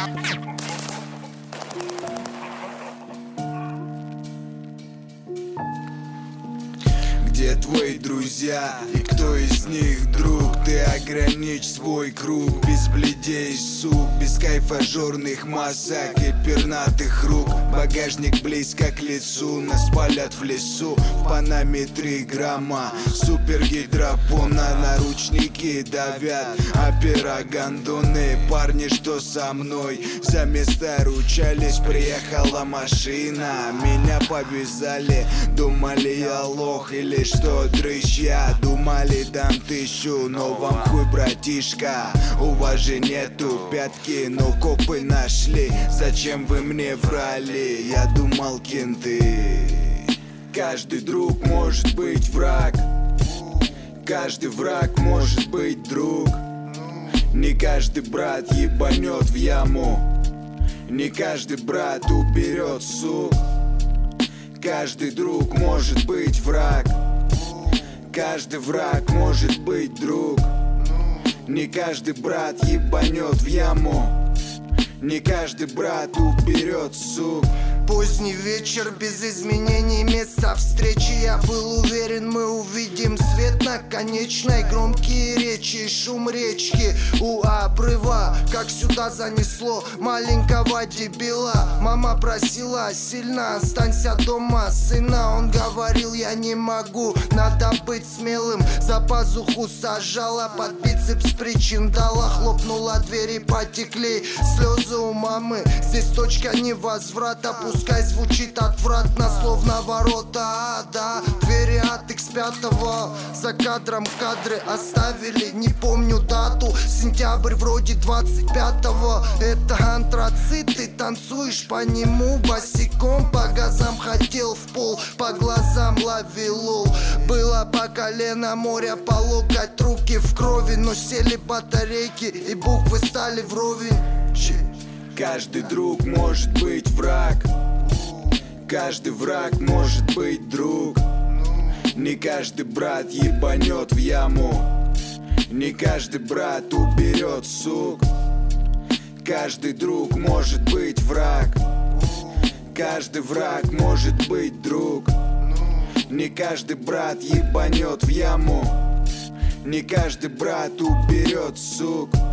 Где твои друзья и кто из них друг? Ты ограничь свой круг, без бледей, сук, без кайфажорных масок и пернатых рук. Багажник близко к лицу, нас палят в лесу. В Панаме 3 грамма супергидропона, наручники давят, опера гондоны. Парни, что со мной, за место ручались, приехала машина. Меня повязали, думали я лох или что дрыщ. Думали дам 1000, но вам хуй, братишка. У вас же нету пятки, но копы нашли. Зачем вы мне врали? Я думал, кенты. Каждый друг может быть враг, каждый враг может быть друг. Не каждый брат ебанет в яму, не каждый брат уберет сук. Каждый друг может быть враг, каждый враг может быть друг. Не каждый брат ебанет в яму, не каждый брат уберет сук. Поздний вечер без изменений места встречи. Я был уверен, мы увидим свет на конечной. Громкие речи и шум речки у обрыва. Как сюда занесло маленького дебила. Мама просила сильно, останься дома, сына. Он говорил, я не могу, надо быть смелым. За пазуху сажала, под бицепс причиндала. Хлопнула дверь и потекли слезы у мамы. Здесь точка невозврата, пускай звучит отвратно, словно ворота ада. Двери от X5, за кадром кадры оставили. Не помню дату, сентябрь вроде 25-го. Это антрацит, ты танцуешь по нему босиком. По газам хотел в пол, по глазам ловил. Было по колено моря, по локоть, руки в крови. Но сели батарейки и буквы стали вровень. Каждый друг может быть враг, каждый враг может быть друг. Не каждый брат ебанет в яму, не каждый брат уберет сук. Каждый друг может быть враг, каждый враг может быть друг. Не каждый брат ебанет в яму, не каждый брат уберет сук.